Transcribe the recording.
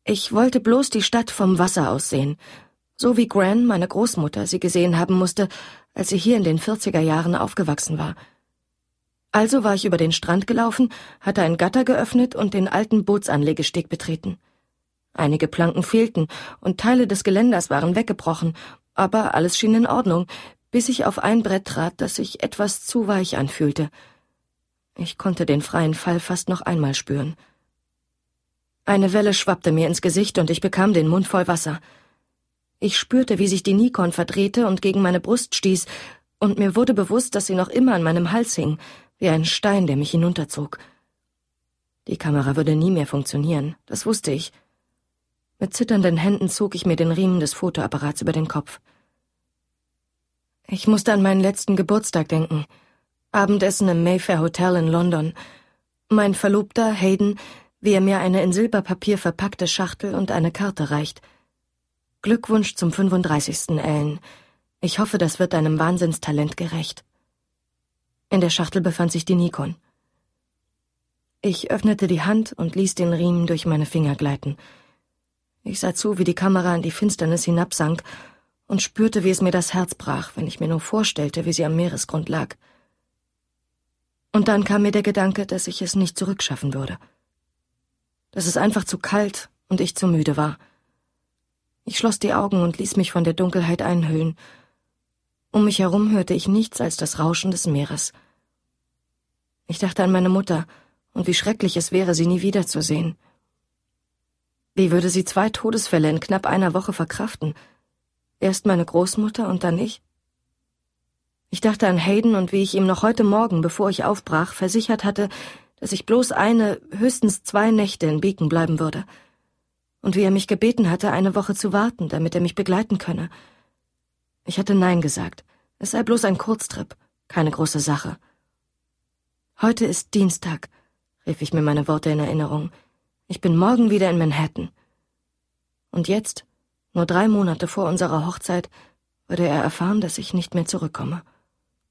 Ich wollte bloß die Stadt vom Wasser aus sehen, so wie Gran, meine Großmutter, sie gesehen haben musste, als sie hier in den 40er Jahren aufgewachsen war. Also war ich über den Strand gelaufen, hatte ein Gatter geöffnet und den alten Bootsanlegesteg betreten. Einige Planken fehlten und Teile des Geländers waren weggebrochen, aber alles schien in Ordnung, bis ich auf ein Brett trat, das sich etwas zu weich anfühlte. Ich konnte den freien Fall fast noch einmal spüren. Eine Welle schwappte mir ins Gesicht und ich bekam den Mund voll Wasser. Ich spürte, wie sich die Nikon verdrehte und gegen meine Brust stieß, und mir wurde bewusst, dass sie noch immer an meinem Hals hing, wie ein Stein, der mich hinunterzog. Die Kamera würde nie mehr funktionieren, das wusste ich. Mit zitternden Händen zog ich mir den Riemen des Fotoapparats über den Kopf. Ich musste an meinen letzten Geburtstag denken. Abendessen im Mayfair Hotel in London. Mein Verlobter, Hayden, wie er mir eine in Silberpapier verpackte Schachtel und eine Karte reicht. Glückwunsch zum 35. Ellen. Ich hoffe, das wird deinem Wahnsinnstalent gerecht. In der Schachtel befand sich die Nikon. Ich öffnete die Hand und ließ den Riemen durch meine Finger gleiten. Ich sah zu, wie die Kamera in die Finsternis hinabsank und spürte, wie es mir das Herz brach, wenn ich mir nur vorstellte, wie sie am Meeresgrund lag. Und dann kam mir der Gedanke, dass ich es nicht zurückschaffen würde. Dass es einfach zu kalt und ich zu müde war. Ich schloss die Augen und ließ mich von der Dunkelheit einhüllen. Um mich herum hörte ich nichts als das Rauschen des Meeres. Ich dachte an meine Mutter und wie schrecklich es wäre, sie nie wiederzusehen. Wie würde sie 2 Todesfälle in knapp einer Woche verkraften? Erst meine Großmutter und dann ich? Ich dachte an Hayden und wie ich ihm noch heute Morgen, bevor ich aufbrach, versichert hatte, dass ich bloß höchstens 2 Nächte in Beacon bleiben würde. Und wie er mich gebeten hatte, eine Woche zu warten, damit er mich begleiten könne. Ich hatte Nein gesagt. Es sei bloß ein Kurztrip, keine große Sache. Heute ist Dienstag, rief ich mir meine Worte in Erinnerung. Ich bin morgen wieder in Manhattan. Und jetzt, nur 3 Monate vor unserer Hochzeit, würde er erfahren, dass ich nicht mehr zurückkomme.